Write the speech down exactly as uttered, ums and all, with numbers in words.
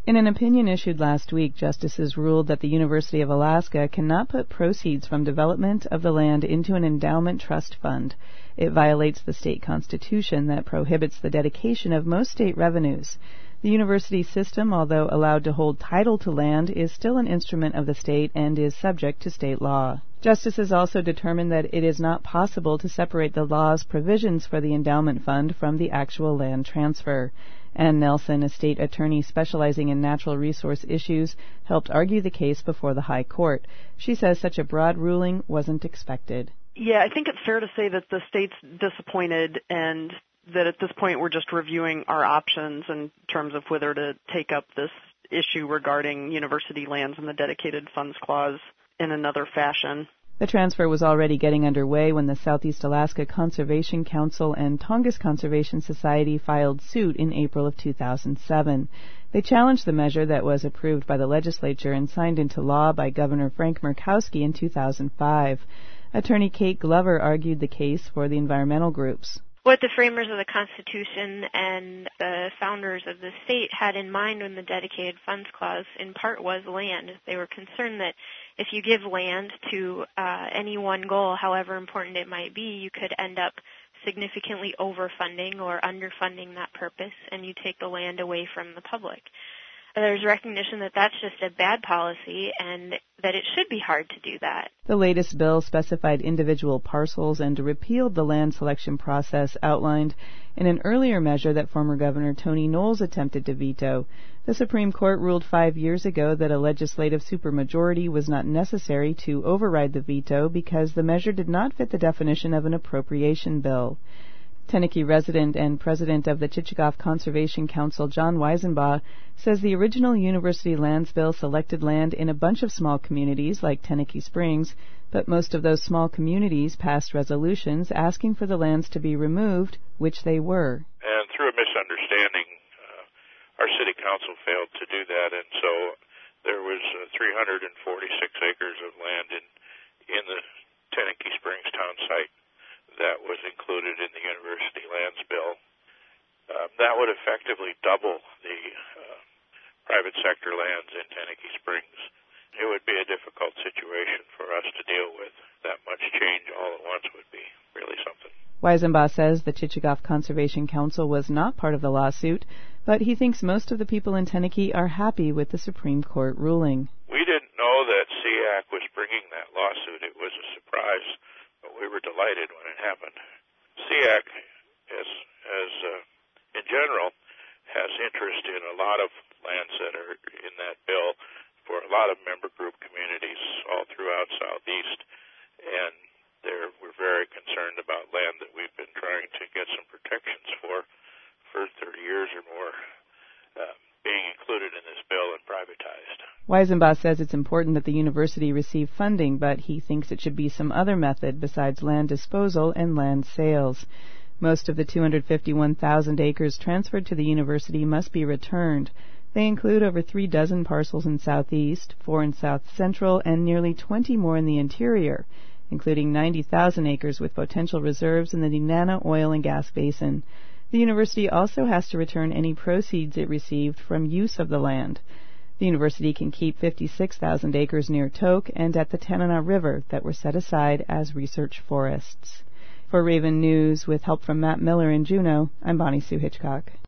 In an opinion issued last week, justices ruled that the University of Alaska cannot put proceeds from development of the land into an endowment trust fund. It violates the state constitution that prohibits the dedication of most state revenues. The university system, although allowed to hold title to land, is still an instrument of the state and is subject to state law. Justices also determined that it is not possible to separate the law's provisions for the endowment fund from the actual land transfer. Ann Nelson, a state attorney specializing in natural resource issues, helped argue the case before the High Court. She says such a broad ruling wasn't expected. Yeah, I think it's fair to say that the state's disappointed and that at this point we're just reviewing our options in terms of whether to take up this issue regarding university lands and the dedicated funds clause in another fashion. The transfer was already getting underway when the Southeast Alaska Conservation Council and Tongass Conservation Society filed suit in April of two thousand seven. They challenged the measure that was approved by the legislature and signed into law by Governor Frank Murkowski in two thousand five. Attorney Kate Glover argued the case for the environmental groups. What the framers of the Constitution and the founders of the state had in mind when the dedicated funds clause in part was land. They were concerned that if you give land to uh, any one goal, however important it might be, you could end up significantly overfunding or underfunding that purpose, and you take the land away from the public. There's recognition that that's just a bad policy and that it should be hard to do that. The latest bill specified individual parcels and repealed the land selection process outlined in an earlier measure that former Governor Tony Knowles attempted to veto. The Supreme Court ruled five years ago that a legislative supermajority was not necessary to override the veto because the measure did not fit the definition of an appropriation bill. Teneke resident and president of the Chichagof Conservation Council, John Weisenbaugh, says the original university lands bill selected land in a bunch of small communities like Teneke Springs, but most of those small communities passed resolutions asking for the lands to be removed, which they were. And through a misunderstanding, uh, our city council failed to do that, and so there was uh, three hundred forty-six acres of land in, in the Teneke Springs town site that was included in the university lands bill. Uh, that would effectively double the uh, private sector lands in Teneke Springs. It would be a difficult situation for us to deal with. That much change all at once would be really something. Weisenbaugh says the Chichagof Conservation Council was not part of the lawsuit, but he thinks most of the people in Teneke are happy with the Supreme Court ruling. We didn't know that S E A C was bringing that lawsuit. It was a surprise. But we were delighted when it happened. S E A C, as, as uh, in general, has interest in a lot of lands that are in that bill for a lot of member group communities all throughout Southeast, and they're, we're very concerned about land that we've been trying to get some protections for for thirty years or more uh, being included in this bill and privatized. Weisenbaugh says it's important that the university receive funding, but he thinks it should be some other method besides land disposal and land sales. Most of the two hundred fifty-one thousand acres transferred to the university must be returned. They include over three dozen parcels in Southeast, four in South Central, and nearly twenty more in the interior, including ninety thousand acres with potential reserves in the Nenana oil and gas basin. The university also has to return any proceeds it received from use of the land. The university can keep fifty-six thousand acres near Tok and at the Tanana River that were set aside as research forests. For Raven News, with help from Matt Miller in Juneau, I'm Bonnie Sue Hitchcock.